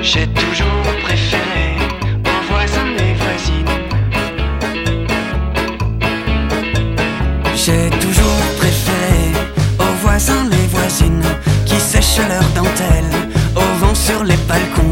J'ai toujours préféré aux voisins et voisines. J'ai toujours préféré aux voisins les voisines qui sèchent leurs dentelles au vent sur les balcons.